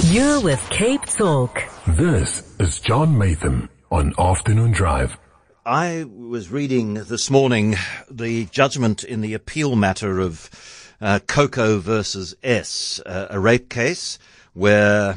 You're with Cape Talk. This is John Matham on Afternoon Drive. I was reading this morning the judgment in the appeal matter of Coco versus S, a rape case where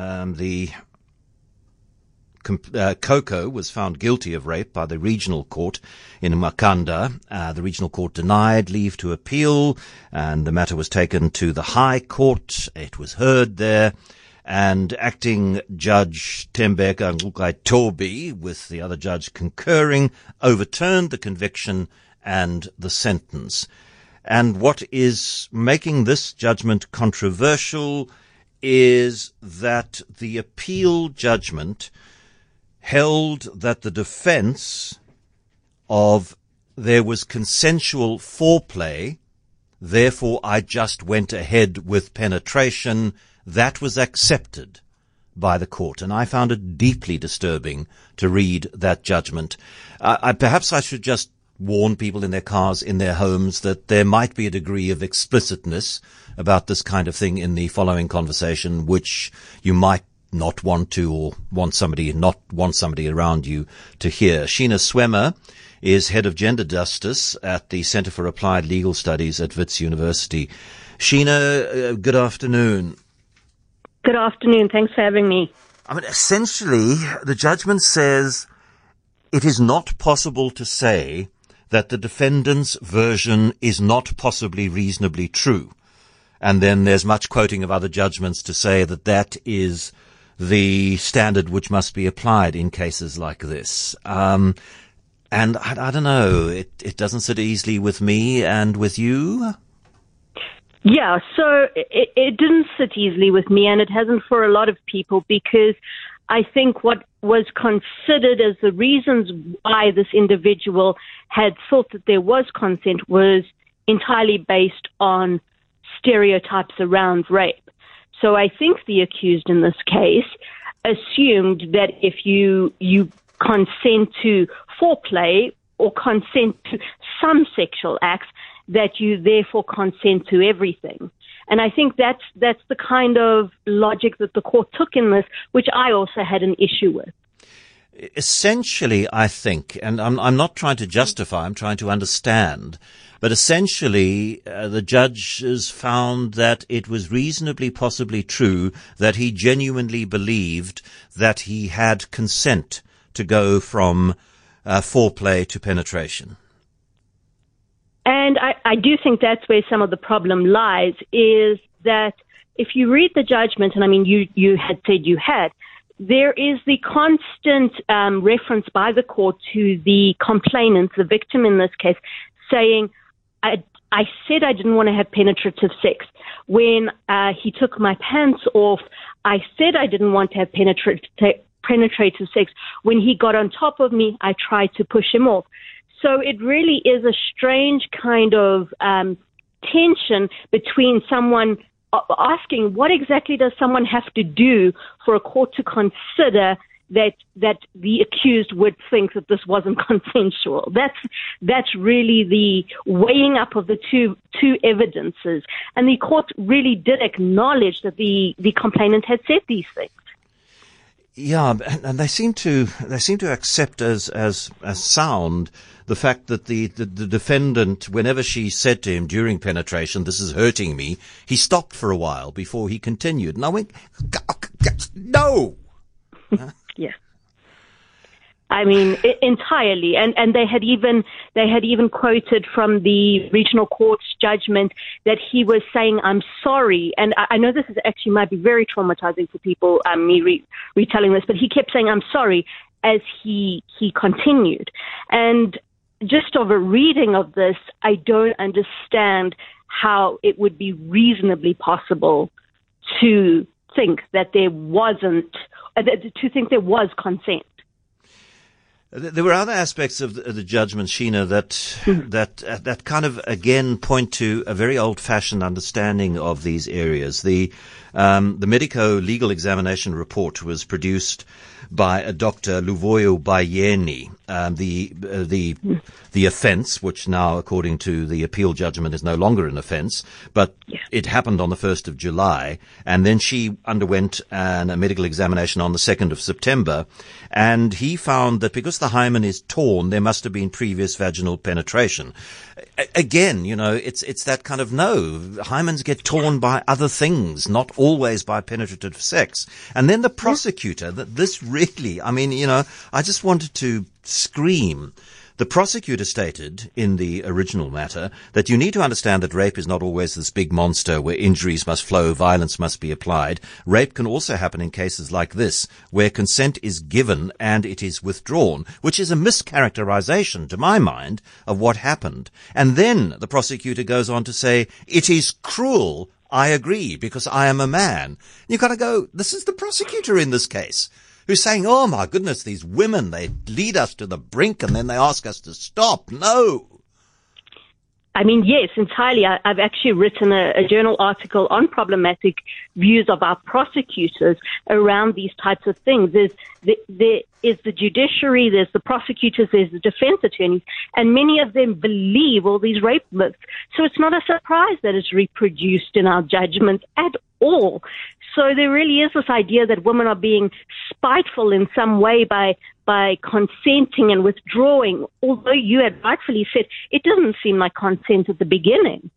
Coco was found guilty of rape by the regional court in Makanda. The regional court denied leave to appeal, and the matter was taken to the High Court. It was heard there, and acting Judge Tembeka Ngukai-Tobi, with the other judge concurring, overturned the conviction and the sentence. And what is making this judgment controversial is that the appeal judgment held that the defense of there was consensual foreplay, therefore I just went ahead with penetration, that was accepted by the court. And I found it deeply disturbing to read that judgment. Perhaps I should just warn people in their cars, in their homes, that there might be a degree of explicitness about this kind of thing in the following conversation, which you might not want to, or not want somebody around you to hear. Sheena Swemmer is head of gender justice at the Center for Applied Legal Studies at Wits University. Sheena, good afternoon. Good afternoon. Thanks for having me. I mean, essentially, the judgment says it is not possible to say that the defendant's version is not possibly reasonably true. And then there's much quoting of other judgments to say that that is the standard which must be applied in cases like this. And I don't know, it doesn't sit easily with me and with you. Yeah, so it didn't sit easily with me, and it hasn't for a lot of people, because I think what was considered as the reasons why this individual had thought that there was consent was entirely based on stereotypes around rape. So I think the accused in this case assumed that if you consent to foreplay or consent to some sexual acts, that you therefore consent to everything. And I think that's the kind of logic that the court took in this, which I also had an issue with. Essentially, I think, and I'm not trying to justify, I'm trying to understand, but essentially the judges found that it was reasonably possibly true that he genuinely believed that he had consent to go from foreplay to penetration. And I do think that's where some of the problem lies, is that if you read the judgment, and I mean, you had said you had, there is the constant reference by the court to the complainant, the victim in this case, saying, I said I didn't want to have penetrative sex. When he took my pants off, I said I didn't want to have penetrative sex. When he got on top of me, I tried to push him off. So it really is a strange kind of tension between someone asking what exactly does someone have to do for a court to consider that the accused would think that this wasn't consensual. That's really the weighing up of the two evidences. And the court really did acknowledge that the complainant had said these things. Yeah, and they seem to accept as sound the fact that the defendant, whenever she said to him during penetration, "This is hurting me," he stopped for a while before he continued. And I went, no. Yeah. I mean, entirely. And they had even quoted from the regional court's judgment that he was saying, "I'm sorry." And I know this is actually might be very traumatizing for people, me retelling this, but he kept saying, "I'm sorry," as he continued. And just of a reading of this, I don't understand how it would be reasonably possible to think that there was consent. There were other aspects of the judgment, Sheena, that kind of again point to a very old-fashioned understanding of these areas. The medico-legal examination report was produced by a Dr. Luvoyo Bayeni. The offence, which now, according to the appeal judgment, is no longer an offence, but it happened on the 1st of July, and then she underwent a medical examination on the 2nd of September, and he found that because the hymen is torn, there must have been previous vaginal penetration. Again, it's that kind of hymens get torn by other things, not always by penetrative sex. And then the prosecutor, this really, I just wanted to scream. The prosecutor stated in the original matter that you need to understand that rape is not always this big monster where injuries must flow, violence must be applied. Rape can also happen in cases like this, where consent is given and it is withdrawn, which is a mischaracterization, to my mind, of what happened. And then the prosecutor goes on to say, it is cruel, I agree, because I am a man. You've got to go, this is the prosecutor in this case, who's saying, oh my goodness, these women, they lead us to the brink and then they ask us to stop. No. Yes, entirely. I've actually written a journal article on problematic views of our prosecutors around these types of things. There is the judiciary, there's the prosecutors, there's the defense attorneys, and many of them believe all these rape myths. So it's not a surprise that it's reproduced in our judgments at all. So there really is this idea that women are being spiteful in some way by consenting and withdrawing, although you had rightfully said it doesn't seem like consent at the beginning.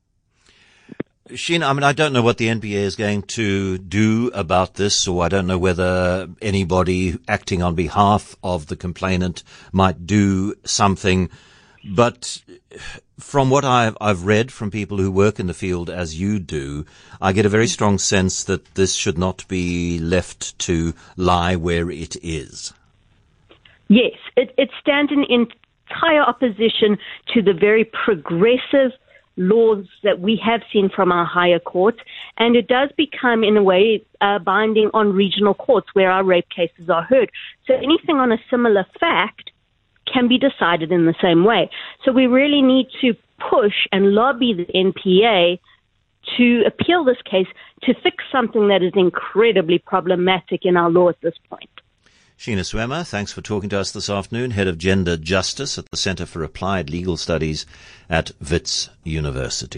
Sheena, I don't know what the NPA is going to do about this, or I don't know whether anybody acting on behalf of the complainant might do something. But from what I've read from people who work in the field as you do, I get a very strong sense that this should not be left to lie where it is. Yes, it stands in entire opposition to the very progressive laws that we have seen from our higher courts, and it does become, in a way, binding on regional courts where our rape cases are heard. So anything on a similar fact can be decided in the same way. So we really need to push and lobby the NPA to appeal this case to fix something that is incredibly problematic in our law at this point. Sheena Swema, thanks for talking to us this afternoon, Head of Gender Justice at the Centre for Applied Legal Studies at Wits University.